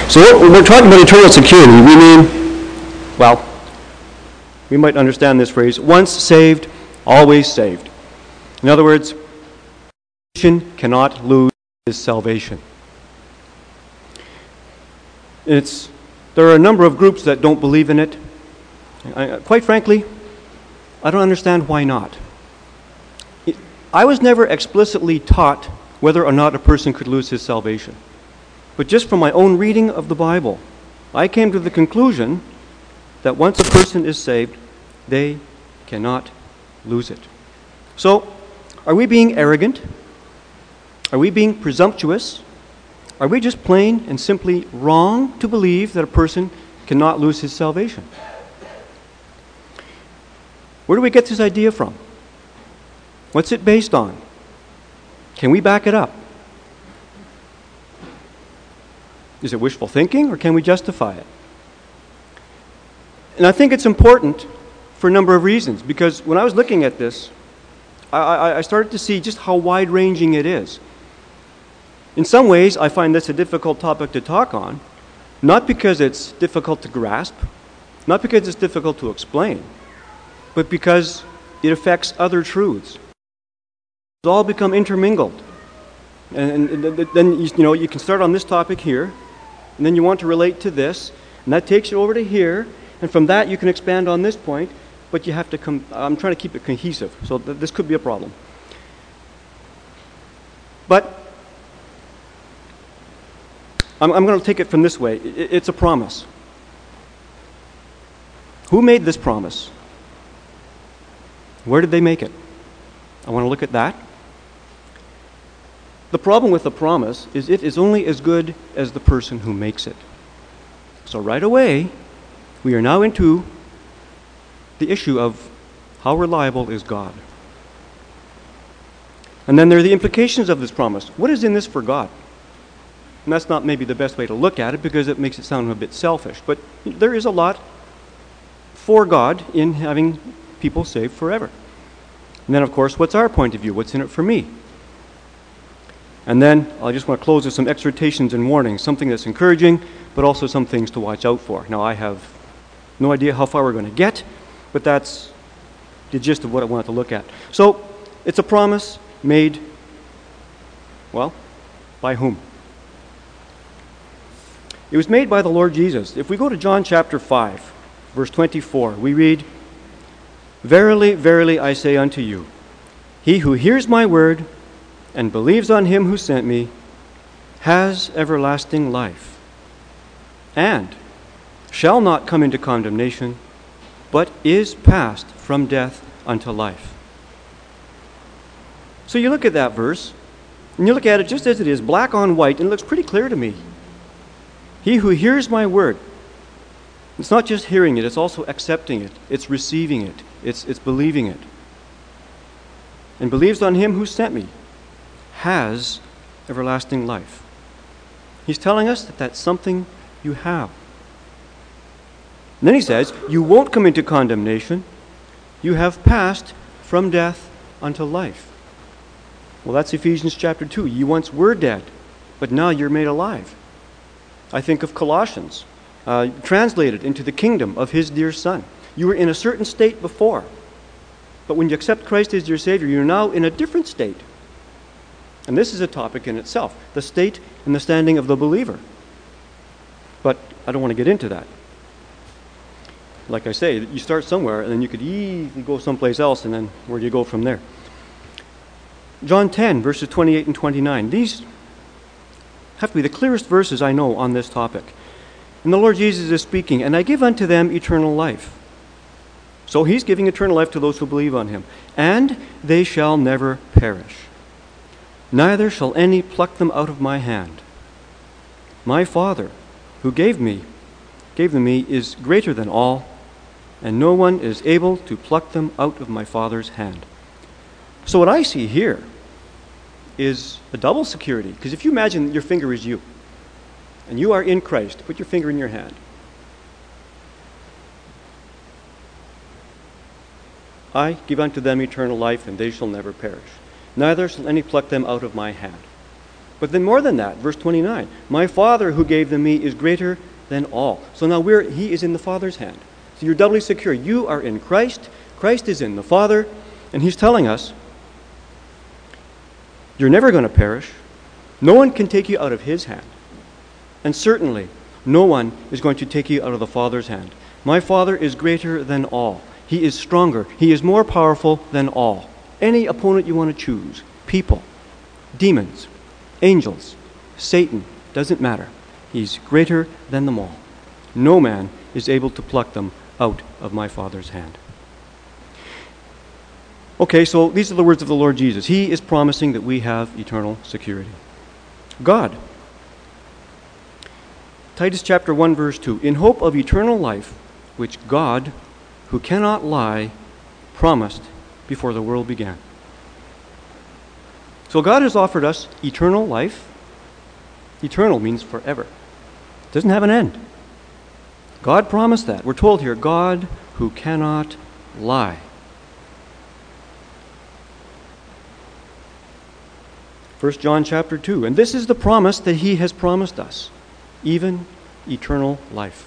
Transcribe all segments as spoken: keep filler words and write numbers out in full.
So when we're talking about eternal security, we mean, well, we might understand this phrase, once saved, always saved. In other words, Christian cannot lose his salvation. It's, there are a number of groups that don't believe in it. I, quite frankly, I don't understand why not. It, I was never explicitly taught whether or not a person could lose his salvation. But just from my own reading of the Bible, I came to the conclusion that once a person is saved, they cannot lose it. So, are we being arrogant? Are we being presumptuous? Are we just plain and simply wrong to believe that a person cannot lose his salvation? Where do we get this idea from? What's it based on? Can we back it up? Is it wishful thinking, or can we justify it? And I think it's important for a number of reasons, because when I was looking at this, I, I, I started to see just how wide-ranging it is. In some ways, I find this a difficult topic to talk on, not because it's difficult to grasp, not because it's difficult to explain, but because it affects other truths. It's all become intermingled. And, and, and then, you know, you can start on this topic here, and then you want to relate to this, and that takes you over to here, and from that you can expand on this point, but you have to come, I'm trying to keep it cohesive, so th- this could be a problem. But I'm, I'm going to take it from this way. It, it's a promise. Who made this promise? Where did they make it? I want to look at that. The problem with the promise is it is only as good as the person who makes it. So right away, we are now into the issue of how reliable is God. And then there are the implications of this promise. What is in this for God? And that's not maybe the best way to look at it because it makes it sound a bit selfish. But there is a lot for God in having people saved forever. And then, of course, what's our point of view? What's in it for me? And then I just want to close with some exhortations and warnings, something that's encouraging, but also some things to watch out for. Now, I have no idea how far we're going to get, but that's the gist of what I wanted to look at. So, it's a promise made, well, by whom? It was made by the Lord Jesus. If we go to John chapter five, verse twenty-four, we read, "Verily, verily, I say unto you, he who hears my word and believes on him who sent me has everlasting life, and shall not come into condemnation, but is passed from death unto life." So you look at that verse, and you look at it just as it is, black on white, and it looks pretty clear to me. He who hears my word, it's not just hearing it, it's also accepting it, it's receiving it, it's, it's believing it, and believes on him who sent me, has everlasting life. He's telling us that that's something you have. And then he says, you won't come into condemnation. You have passed from death unto life. Well, that's Ephesians chapter two. You once were dead, but now you're made alive. I think of Colossians, uh, translated into the kingdom of his dear Son. You were in a certain state before, but when you accept Christ as your Savior, you're now in a different state. And this is a topic in itself, the state and the standing of the believer. But I don't want to get into that. Like I say, you start somewhere, and then you could easily go someplace else, and then where do you go from there? John ten, verses twenty-eight and twenty-nine. These have to be the clearest verses I know on this topic. And the Lord Jesus is speaking, "And I give unto them eternal life." So he's giving eternal life to those who believe on him. "And they shall never perish. Neither shall any pluck them out of my hand. My Father, who gave me, gave them me, is greater than all, and no one is able to pluck them out of my Father's hand." So what I see here is a double security. Because if you imagine your finger is you, and you are in Christ, put your finger in your hand. "I give unto them eternal life, and they shall never perish. Neither shall any pluck them out of my hand." But then more than that, verse twenty-nine, my Father who gave them me is greater than all. So now we're, he is in the Father's hand. So you're doubly secure. You are in Christ. Christ is in the Father. And he's telling us, you're never going to perish. No one can take you out of his hand. And certainly, no one is going to take you out of the Father's hand. My Father is greater than all. He is stronger. He is more powerful than all. Any opponent you want to choose, people, demons, angels, Satan, doesn't matter. He's greater than them all. No man is able to pluck them out of my Father's hand. Okay, so these are the words of the Lord Jesus. He is promising that we have eternal security. God. Titus chapter one, verse two. In hope of eternal life, which God, who cannot lie, promised before the world began. So God has offered us eternal life. Eternal means forever. It doesn't have an end. God promised that. We're told here, God who cannot lie. First John chapter two. And this is the promise that he has promised us, even eternal life.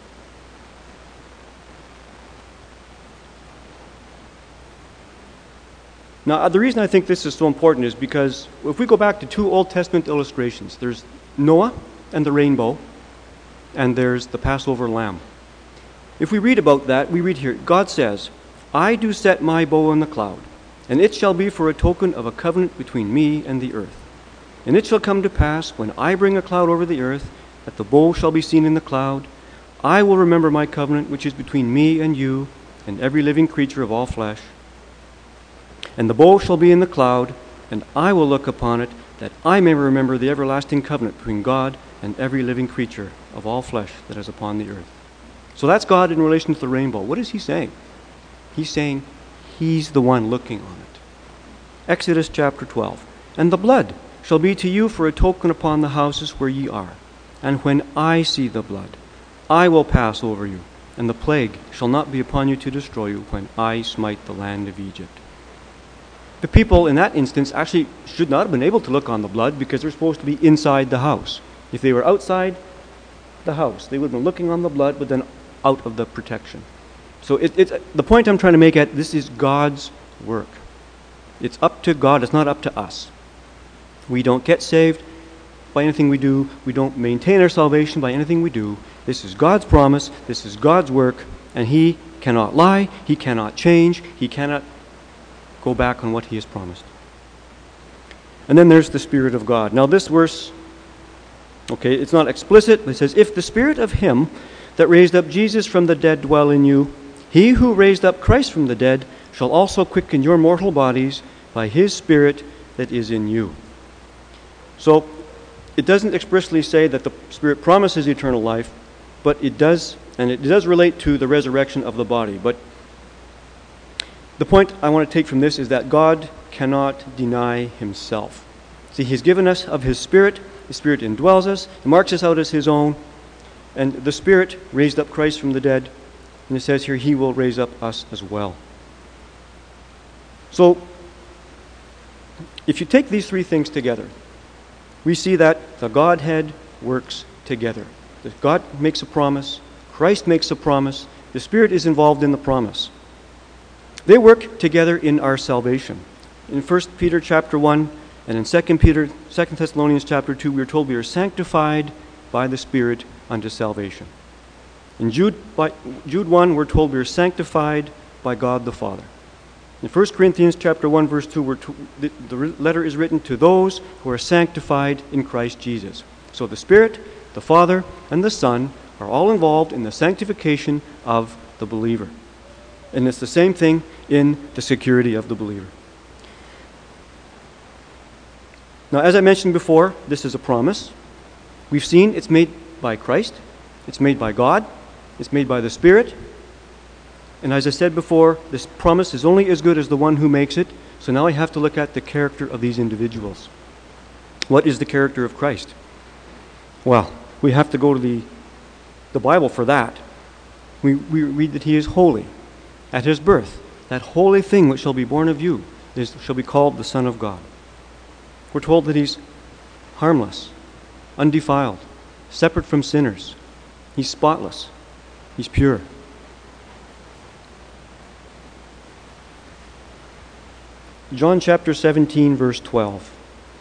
Now, the reason I think this is so important is because if we go back to two Old Testament illustrations, there's Noah and the rainbow, and there's the Passover lamb. If we read about that, we read here, God says, I do set my bow in the cloud, and it shall be for a token of a covenant between me and the earth. And it shall come to pass, when I bring a cloud over the earth, that the bow shall be seen in the cloud. I will remember my covenant, which is between me and you, and every living creature of all flesh. And the bow shall be in the cloud, and I will look upon it, that I may remember the everlasting covenant between God and every living creature of all flesh that is upon the earth. So that's God in relation to the rainbow. What is he saying? He's saying he's the one looking on it. Exodus chapter twelve. And the blood shall be to you for a token upon the houses where ye are. And when I see the blood, I will pass over you, and the plague shall not be upon you to destroy you when I smite the land of Egypt. The people in that instance actually should not have been able to look on the blood because they're supposed to be inside the house. If they were outside the house, they would have been looking on the blood, but then out of the protection. So it, it's, the point I'm trying to make at this is God's work. It's up to God. It's not up to us. We don't get saved by anything we do. We don't maintain our salvation by anything we do. This is God's promise. This is God's work. And he cannot lie. He cannot change. He cannot go back on what he has promised. And then there's the Spirit of God. Now this verse, okay, it's not explicit, but it says, if the Spirit of him that raised up Jesus from the dead dwell in you, he who raised up Christ from the dead shall also quicken your mortal bodies by his Spirit that is in you. So it doesn't expressly say that the Spirit promises eternal life, but it does, and it does relate to the resurrection of the body. But the point I want to take from this is that God cannot deny himself. See, he's given us of his Spirit. The Spirit indwells us. He marks us out as his own. And the Spirit raised up Christ from the dead. And it says here, he will raise up us as well. So, if you take these three things together, we see that the Godhead works together. That God makes a promise. Christ makes a promise. The Spirit is involved in the promise. They work together in our salvation. In First Peter chapter one and in Second Peter, Second Thessalonians chapter two, we are told we are sanctified by the Spirit unto salvation. In Jude, by, Jude one, we're told we are sanctified by God the Father. In First Corinthians chapter one, verse two, we're to, the, the letter is written to those who are sanctified in Christ Jesus. So the Spirit, the Father, and the Son are all involved in the sanctification of the believer. And it's the same thing in the security of the believer. Now, as I mentioned before, this is a promise. We've seen it's made by Christ. It's made by God. It's made by the Spirit. And as I said before, this promise is only as good as the one who makes it. So now I have to look at the character of these individuals. What is the character of Christ? Well, we have to go to the, the Bible for that. We, we read that he is holy. At his birth, that holy thing which shall be born of you is, shall be called the Son of God. We're told that he's harmless, undefiled, separate from sinners. He's spotless. He's pure. John chapter seventeen, verse twelve.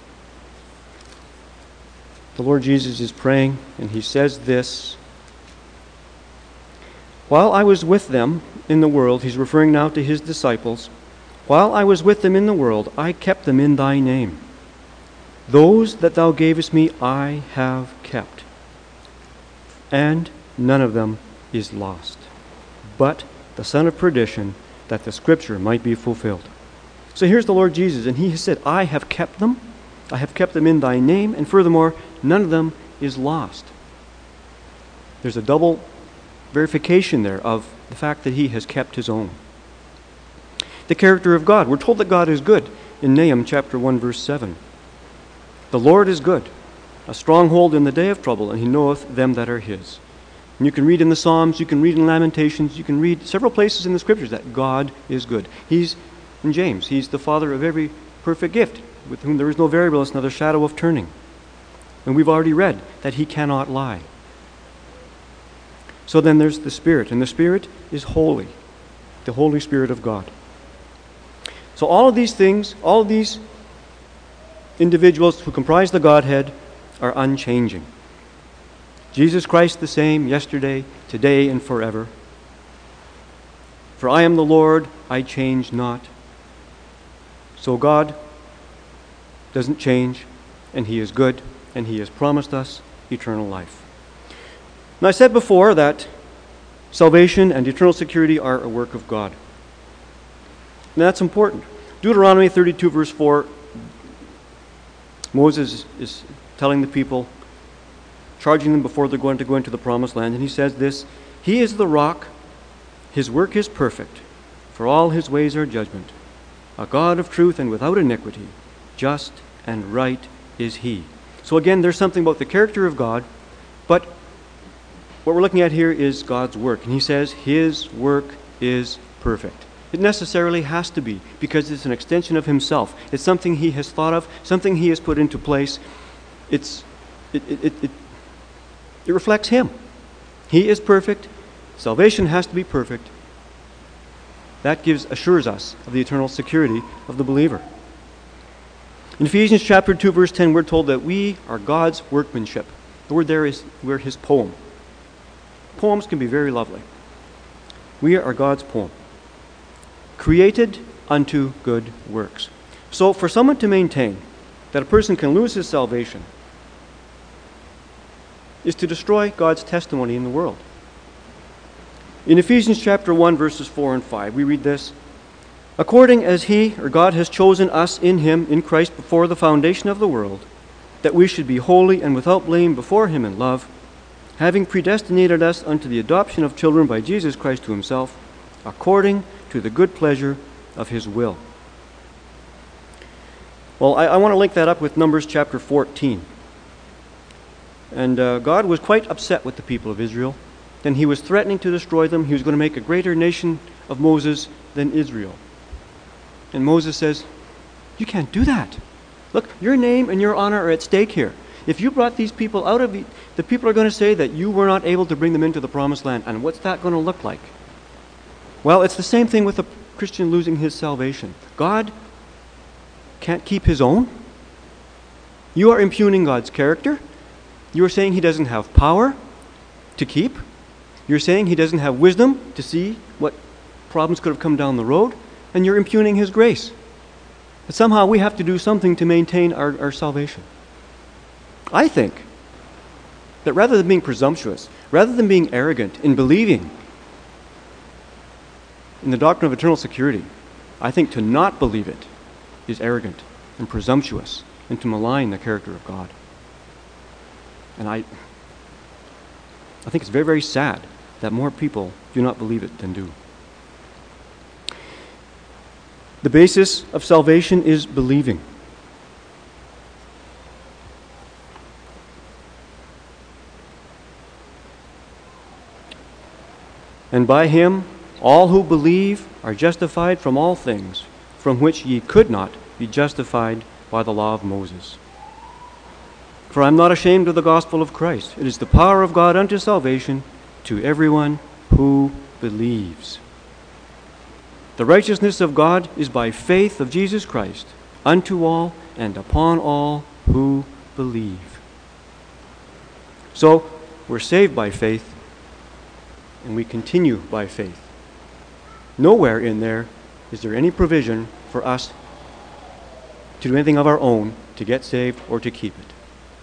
The Lord Jesus is praying, and he says this, "While I was with them in the world," he's referring now to his disciples, "while I was with them in the world, I kept them in thy name. Those that thou gavest me I have kept, and none of them is lost, but the son of perdition, that the scripture might be fulfilled." So here's the Lord Jesus, and he has said, I have kept them. I have kept them in thy name, and furthermore, none of them is lost. There's a double verification there of the fact that he has kept his own. The character of God. We're told that God is good in Nahum chapter one, verse seven. The Lord is good, a stronghold in the day of trouble, and he knoweth them that are his. And you can read in the Psalms, you can read in Lamentations, you can read several places in the Scriptures that God is good. He's, in James, he's the Father of every perfect gift, with whom there is no variableness nor the shadow of turning. And we've already read that he cannot lie. So then there's the Spirit, and the Spirit is holy, the Holy Spirit of God. So all of these things, all of these individuals who comprise the Godhead are unchanging. Jesus Christ the same yesterday, today, and forever. For I am the Lord, I change not. So God doesn't change, and he is good, and he has promised us eternal life. Now I said before that salvation and eternal security are a work of God. And that's important. Deuteronomy thirty-two, verse four, Moses is telling the people, charging them before they're going to go into the promised land, and he says this, "He is the rock, his work is perfect, for all his ways are judgment. A God of truth and without iniquity, just and right is he." So again, there's something about the character of God, but what we're looking at here is God's work. And he says his work is perfect. It necessarily has to be, because it's an extension of himself. It's something he has thought of, something he has put into place. It's, it, it, it, it, it reflects him. He is perfect. Salvation has to be perfect. That gives assures us of the eternal security of the believer. In Ephesians chapter two, verse ten, we're told that we are God's workmanship. The word there is we're his poem. Poems can be very lovely. We are God's poem, created unto good works. So for someone to maintain that a person can lose his salvation is to destroy God's testimony in the world. In Ephesians chapter one, verses four and five, we read this, "According as he, or God, has chosen us in him, in Christ, before the foundation of the world, that we should be holy and without blame before him in love, having predestinated us unto the adoption of children by Jesus Christ to himself, according to the good pleasure of his will." Well, I, I want to link that up with Numbers chapter fourteen. And uh, God was quite upset with the people of Israel. Then he was threatening to destroy them. He was going to make a greater nation of Moses than Israel. And Moses says, "You can't do that. Look, your name and your honor are at stake here. If you brought these people out of the, the people are going to say that you were not able to bring them into the promised land. And what's that going to look like?" Well, it's the same thing with a Christian losing his salvation. God can't keep his own. You are impugning God's character. You are saying he doesn't have power to keep. You're saying he doesn't have wisdom to see what problems could have come down the road. And you're impugning his grace. But somehow we have to do something to maintain our, our salvation. I think that rather than being presumptuous, rather than being arrogant in believing in the doctrine of eternal security, I think to not believe it is arrogant and presumptuous and to malign the character of God. And I, I think it's very, very sad that more people do not believe it than do. The basis of salvation is believing. And by him all who believe are justified from all things, from which ye could not be justified by the law of Moses. For I am not ashamed of the gospel of Christ. It is the power of God unto salvation to everyone who believes. The righteousness of God is by faith of Jesus Christ unto all and upon all who believe. So, we're saved by faith, and we continue by faith. Nowhere in there is there any provision for us to do anything of our own to get saved or to keep it.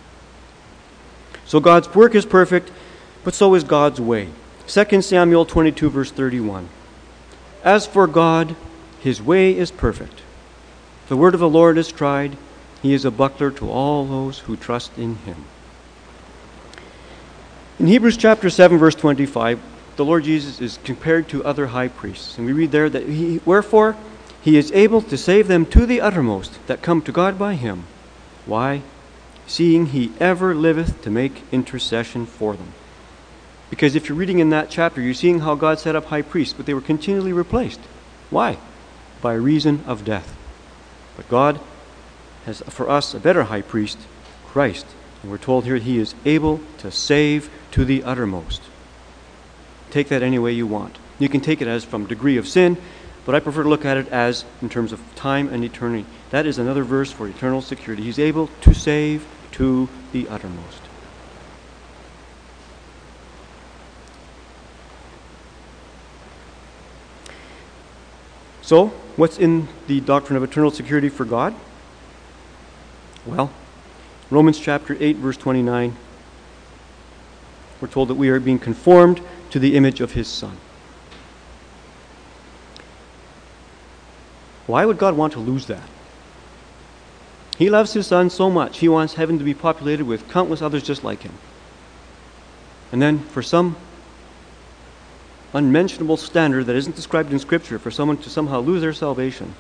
So God's work is perfect, but so is God's way. Second Samuel twenty-two, verse thirty-one. As for God, his way is perfect. The word of the Lord is tried. He is a buckler to all those who trust in him. In Hebrews chapter seven, verse twenty-five, the Lord Jesus is compared to other high priests. And we read there that he, wherefore he is able to save them to the uttermost that come to God by him. Why? Seeing he ever liveth to make intercession for them. Because if you're reading in that chapter, you're seeing how God set up high priests, but they were continually replaced. Why? By reason of death. But God has for us a better high priest, Christ. And we're told here he is able to save to the uttermost. Take that any way you want. You can take it as from degree of sin, but I prefer to look at it as in terms of time and eternity. That is another verse for eternal security. He's able to save to the uttermost. So, what's in the doctrine of eternal security for God? Well, Romans chapter eight, verse twenty-nine, we're told that we are being conformed to the image of his Son. Why would God want to lose that? He loves his Son so much, he wants heaven to be populated with countless others just like him. And then, for some unmentionable standard that isn't described in Scripture, for someone to somehow lose their salvation,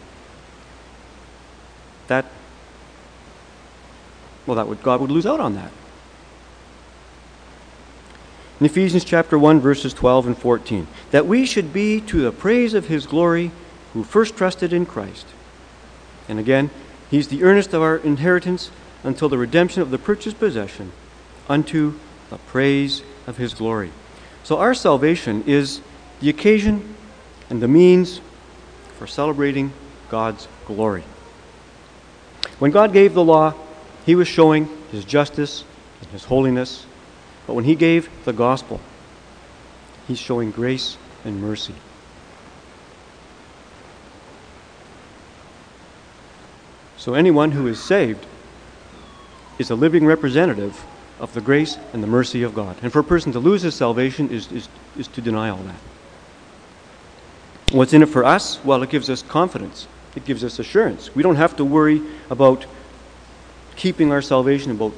that, well, that would God would lose out on that. In Ephesians chapter one, verses twelve and fourteen, that we should be to the praise of his glory who first trusted in Christ. And again, he's the earnest of our inheritance until the redemption of the purchased possession unto the praise of his glory. So our salvation is the occasion and the means for celebrating God's glory. When God gave the law, he was showing his justice and his holiness. But when he gave the gospel, he's showing grace and mercy. So anyone who is saved is a living representative of the grace and the mercy of God. And for a person to lose his salvation is, is, is to deny all that. What's in it for us? Well, it gives us confidence. It gives us assurance. We don't have to worry about keeping our salvation, about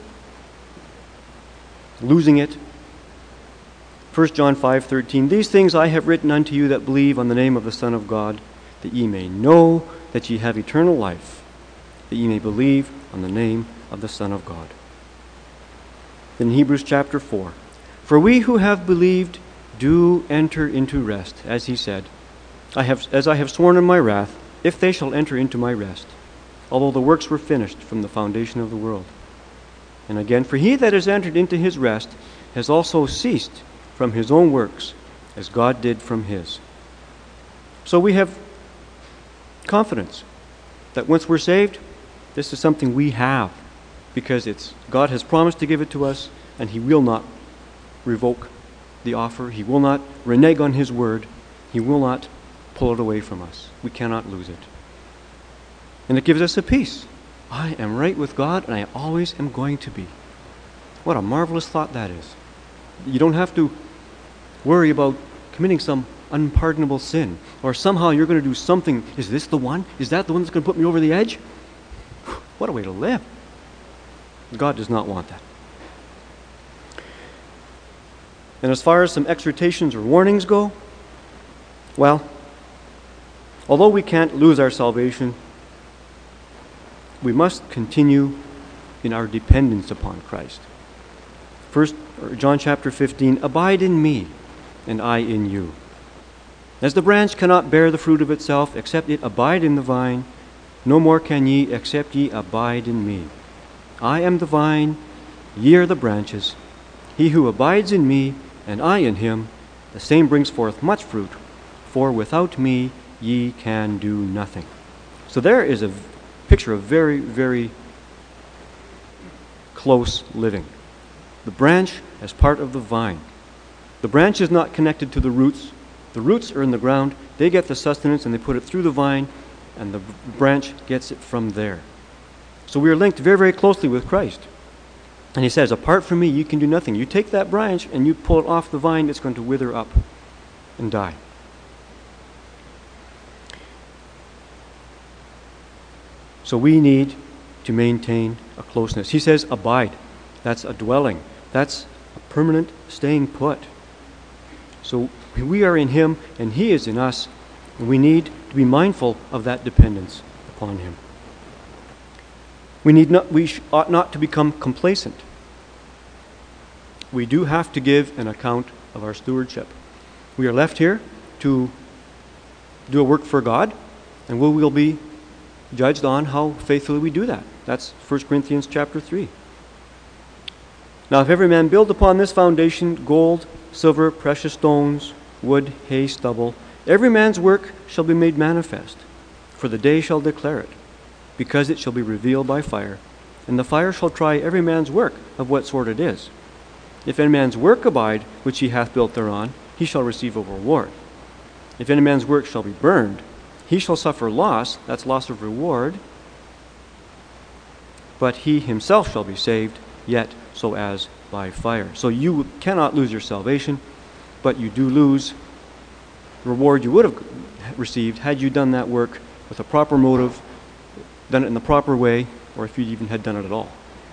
losing it. First John five thirteen, these things I have written unto you that believe on the name of the Son of God, that ye may know that ye have eternal life, that ye may believe on the name of the Son of God. In Hebrews chapter four, for we who have believed do enter into rest, as he said, I have, as I have sworn in my wrath, if they shall enter into my rest, although the works were finished from the foundation of the world. And again, for he that has entered into his rest has also ceased from his own works, as God did from his. So we have confidence that once we're saved, this is something we have, because it's God has promised to give it to us, and he will not revoke the offer. He will not renege on his word. He will not pull it away from us. We cannot lose it. And it gives us a peace. I am right with God, and I always am going to be. What a marvelous thought that is. You don't have to worry about committing some unpardonable sin, or somehow you're going to do something. Is this the one? Is that the one that's going to put me over the edge? What a way to live. God does not want that. And as far as some exhortations or warnings go, well, although we can't lose our salvation, we must continue in our dependence upon Christ. First, John chapter fifteen, abide in me, and I in you. As the branch cannot bear the fruit of itself, except it abide in the vine, no more can ye, except ye abide in me. I am the vine, Ye are the branches. He who abides in me, and I in him, the same brings forth much fruit, for without me ye can do nothing. So there is a picture of very, very close living. The branch as part of the vine. The branch is not connected to the roots. The roots are in the ground. They get the sustenance and they put it through the vine, and the branch gets it from there. So we are linked very, very closely with Christ. And he says, apart from me, you can do nothing. You take that branch and you pull it off the vine, it's going to wither up and die. So we need to maintain a closeness. He says, abide. That's a dwelling. That's a permanent staying put. So we are in him and he is in us. And we need to be mindful of that dependence upon him. We need not, we sh- ought not to become complacent. We do have to give an account of our stewardship. We are left here to do a work for God, and we will be judged on how faithfully we do that. That's First Corinthians chapter three. Now, if every man build upon this foundation gold, silver, precious stones, wood, hay, stubble, every man's work shall be made manifest, for the day shall declare it, because it shall be revealed by fire, and the fire shall try every man's work of what sort it is. If any man's work abide, which he hath built thereon, he shall receive a reward. If any man's work shall be burned, he shall suffer loss, that's loss of reward, but he himself shall be saved, yet so as by fire. So you cannot lose your salvation, but you do lose the reward you would have received had you done that work with a proper motive, done it in the proper way, or if you even had done it at all.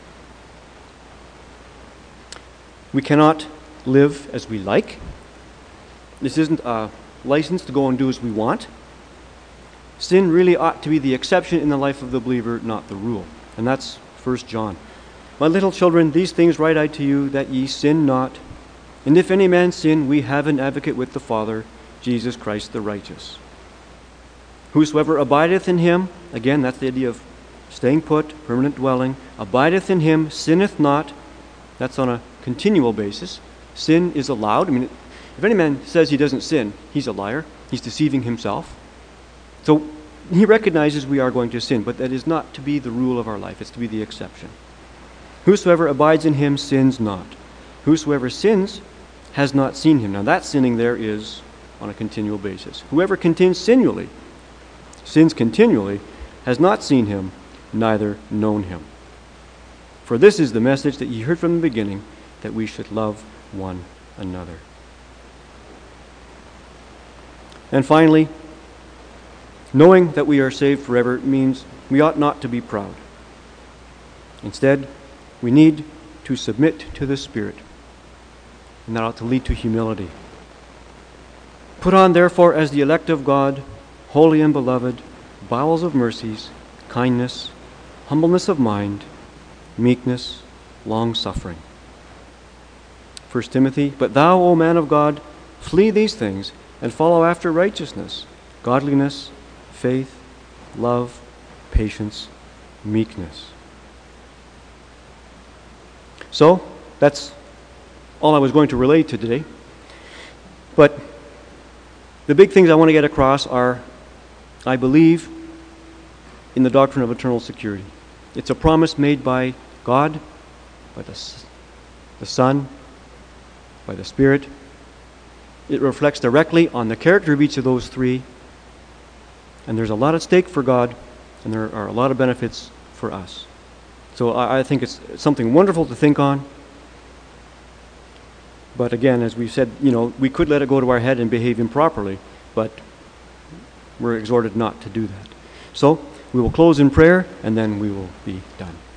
We cannot live as we like. This isn't a license to go and do as we want. Sin really ought to be the exception in the life of the believer, not the rule. And that's First John. My little children, these things write I to you, that ye sin not. And if any man sin, we have an advocate with the Father, Jesus Christ the righteous. Whosoever abideth in him, again, that's the idea of staying put, permanent dwelling, abideth in him, sinneth not. That's on a continual basis. Sin is allowed. I mean, if any man says he doesn't sin, he's a liar. He's deceiving himself. So he recognizes we are going to sin, but that is not to be the rule of our life. It's to be the exception. Whosoever abides in him sins not. Whosoever sins has not seen him. Now that sinning there is on a continual basis. Whoever continually sins continually has not seen him, neither known him. For this is the message that ye heard from the beginning, that we should love one another. And finally, knowing that we are saved forever means we ought not to be proud. Instead, we need to submit to the Spirit, and that ought to lead to humility. Put on, therefore, as the elect of God, holy and beloved, bowels of mercies, kindness, humbleness of mind, meekness, long-suffering. First Timothy, but thou, O man of God, flee these things, and follow after righteousness, godliness, faith, love, patience, meekness. So, that's all I was going to relate to today. But the big things I want to get across are, I believe in the doctrine of eternal security. It's a promise made by God, by the, the Son, by the Spirit. It reflects directly on the character of each of those three. And there's a lot at stake for God, and there are a lot of benefits for us. So I, I think it's something wonderful to think on. But again, as we said, you know, we could let it go to our head and behave improperly, but we're exhorted not to do that. So we will close in prayer, and then we will be done.